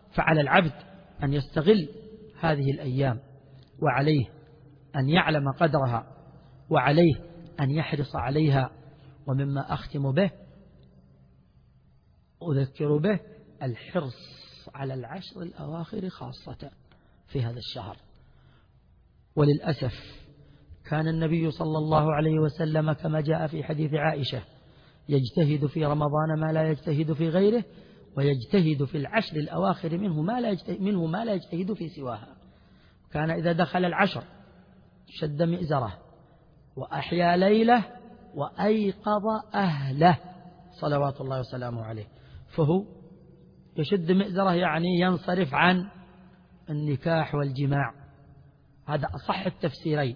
فعلى العبد أن يستغل هذه الأيام، وعليه أن يعلم قدرها، وعليه أن يحرص عليها. ومما أختم به أذكر به الحرص على العشر الأواخر خاصة في هذا الشهر. وللأسف كان النبي صلى الله عليه وسلم كما جاء في حديث عائشة يجتهد في رمضان ما لا يجتهد في غيره، ويجتهد في العشر الأواخر منه ما لا يجتهد في سواها. كان إذا دخل العشر شد مئزره وأحيا ليله وأيقظ أهله صلوات الله وسلامه عليه. فهو يشد مئزره يعني ينصرف عن النكاح والجماع، هذا أصح التفسيرين.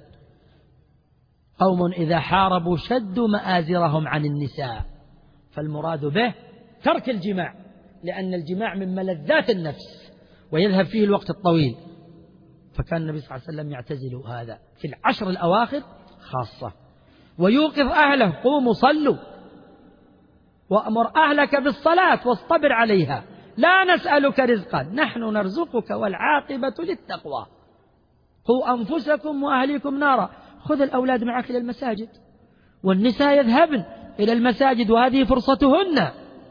قوم إذا حاربوا شدوا مآزرهم عن النساء، فالمراد به ترك الجماع، لأن الجماع من ملذات النفس ويذهب فيه الوقت الطويل. فكان النبي صلى الله عليه وسلم يعتزل هذا في العشر الأواخر خاصة. ويوقظ أهله: قوموا صلوا وأمر أهلك بالصلاة واصطبر عليها لا نسألك رزقا نحن نرزقك والعاقبة للتقوى. قوا أنفسكم وأهليكم نارا. خذ الأولاد معك إلى المساجد، والنساء يذهبن إلى المساجد وهذه فرصتهن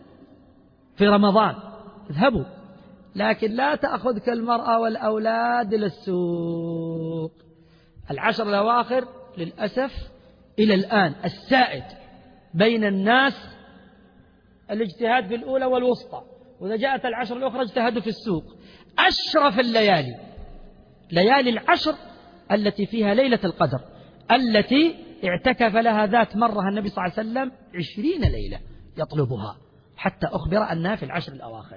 في رمضان، اذهبوا، لكن لا تأخذك المرأة والأولاد إلى السوق. العشر الأواخر للأسف إلى الآن السائد بين الناس الاجتهاد في الأولى والوسطى، وإذا جاءت العشر الأخرى اجتهدوا في السوق. أشرف الليالي ليالي العشر التي فيها ليلة القدر، التي اعتكف لها ذات مرة النبي صلى الله عليه وسلم 20 ليلة يطلبها، حتى أخبر أنها في العشر الأواخر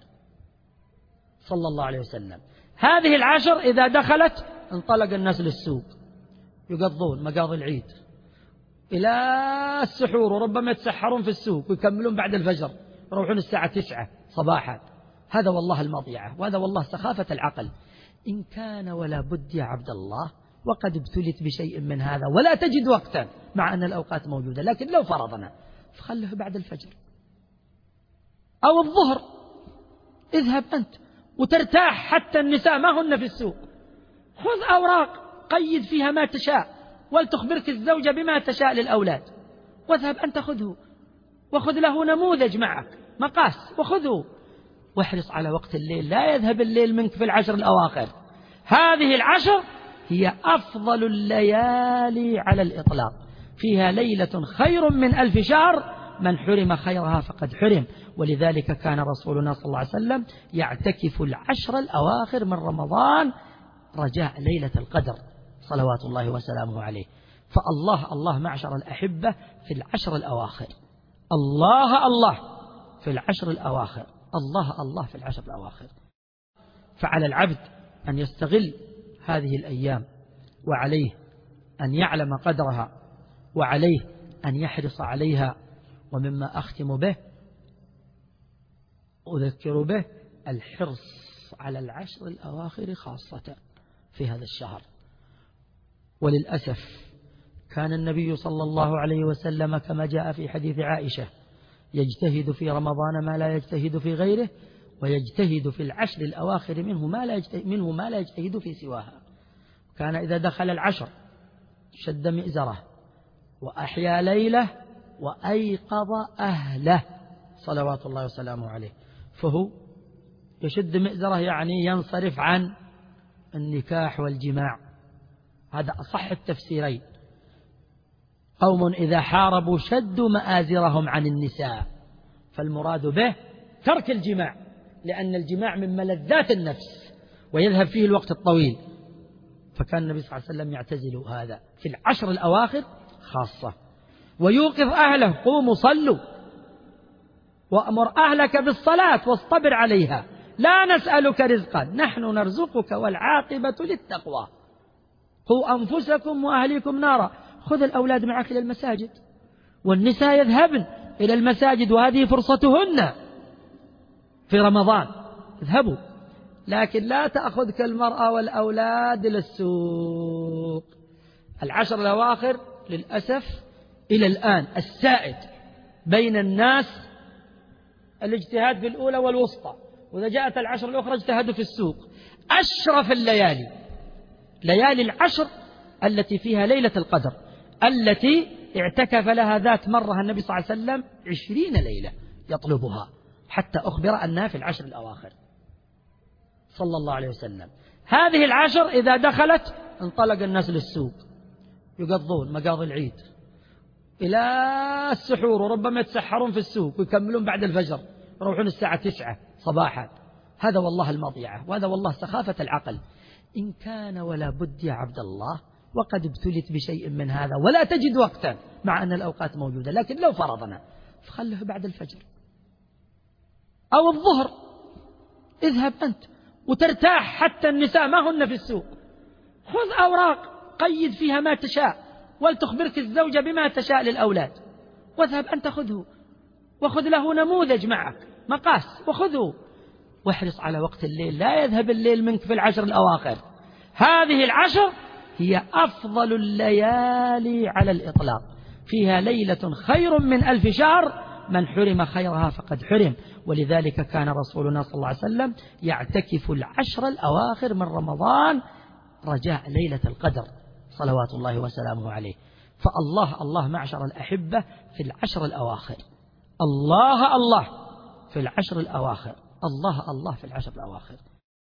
صلى الله عليه وسلم. هذه العشر إذا دخلت انطلق الناس للسوق، يقضون مقاضي العيد إلى السحور، وربما يتسحرون في السوق ويكملون بعد الفجر، يروحون الساعة 9 صباحا. هذا والله المضيعة، وهذا والله سخافة العقل. إن كان ولا بد يا عبد الله وقد ابتلت بشيء من هذا ولا تجد وقتا، مع أن الأوقات موجودة، لكن لو فرضنا فخله بعد الفجر أو الظهر، اذهب أنت وترتاح، حتى النساء ما هن في السوق. خذ أوراق قيد فيها ما تشاء، ولتخبرك الزوجة بما تشاء للأولاد، واذهب أنت خذه، وخذ له نموذج معك مقاس وخذه، واحرص على وقت الليل، لا يذهب الليل منك في العشر الأواخر. هذه العشر هي أفضل الليالي على الإطلاق، فيها ليلة خير من 1000 شهر، من حرم خيرها فقد حرم. ولذلك كان رسولنا صلى الله عليه وسلم يعتكف العشر الأواخر من رمضان رجاء ليلة القدر صلوات الله وسلامه عليه. فالله الله معشر الأحبة في العشر الأواخر، الله الله في العشر الأواخر، الله الله في العشر الأواخر. فعلى العبد أن يستغل هذه الأيام، وعليه أن يعلم قدرها، وعليه أن يحرص عليها. ومما أختم به أذكر به الحرص على العشر الأواخر خاصة في هذا الشهر. وللأسف كان النبي صلى الله عليه وسلم كما جاء في حديث عائشة يجتهد في رمضان ما لا يجتهد في غيره، ويجتهد في العشر الأواخر منه ما لا يجتهد في سواها. كان إذا دخل العشر شد مئزره وأحيا ليله وأيقظ أهله صلوات الله وسلامه عليه. فهو يشد مئزره يعني ينصرف عن النكاح والجماع، هذا أصح التفسيرين. قوم إذا حاربوا شدوا مآزرهم عن النساء، فالمراد به ترك الجماع، لأن الجماع من ملذات النفس ويذهب فيه الوقت الطويل. فكان النبي صلى الله عليه وسلم يعتزل هذا في العشر الأواخر خاصة. ويوقظ أهله: قوموا صلوا وأمر أهلك بالصلاة واصطبر عليها لا نسألك رزقا نحن نرزقك والعاقبة للتقوى. قوا أنفسكم وأهليكم نارا. خذ الأولاد معك إلى المساجد، والنساء يذهبن إلى المساجد وهذه فرصتهن في رمضان، اذهبوا، لكن لا تأخذك المرأة والأولاد إلى السوق. العشر الأواخر للأسف إلى الآن السائد بين الناس الاجتهاد في الأولى والوسطى، وإذا جاءت العشر الأخرى اجتهدوا في السوق. أشرف الليالي ليالي العشر التي فيها ليلة القدر، التي اعتكف لها ذات مرة النبي صلى الله عليه وسلم 20 ليلة يطلبها، حتى أخبر أنها في العشر الأواخر صلى الله عليه وسلم. هذه العشر إذا دخلت انطلق الناس للسوق يقضون مقاضي العيد إلى السحور، وربما يتسحرون في السوق ويكملون بعد الفجر، يروحون الساعة 9 صباحا. هذا والله المضيعة، وهذا والله سخافة العقل. إن كان ولا بد يا عبد الله وقد ابتلت بشيء من هذا ولا تجد وقتا مع أن الأوقات موجودة، لكن لو فرضنا فخله بعد الفجر أو الظهر، اذهب أنت وترتاح حتى النساء ما هن في السوق. خذ أوراق قيد فيها ما تشاء، ولتخبرك الزوجة بما تشاء للأولاد، واذهب أنت خذه، وخذ له نموذج معك مقاس وخذه، واحرص على وقت الليل، لا يذهب الليل منك في العشر الأواخر. هذه العشر هي أفضل الليالي على الإطلاق، فيها ليلة خير من 1000 شهر، من حرم خيرها فقد حرم. ولذلك كان رسولنا صلى الله عليه وسلم يعتكف العشر الأواخر من رمضان رجاء ليلة القدر صلوات الله وسلامه عليه. فالله الله معشر الأحبة في العشر الأواخر، الله الله في العشر الأواخر، الله الله في العشر الأواخر.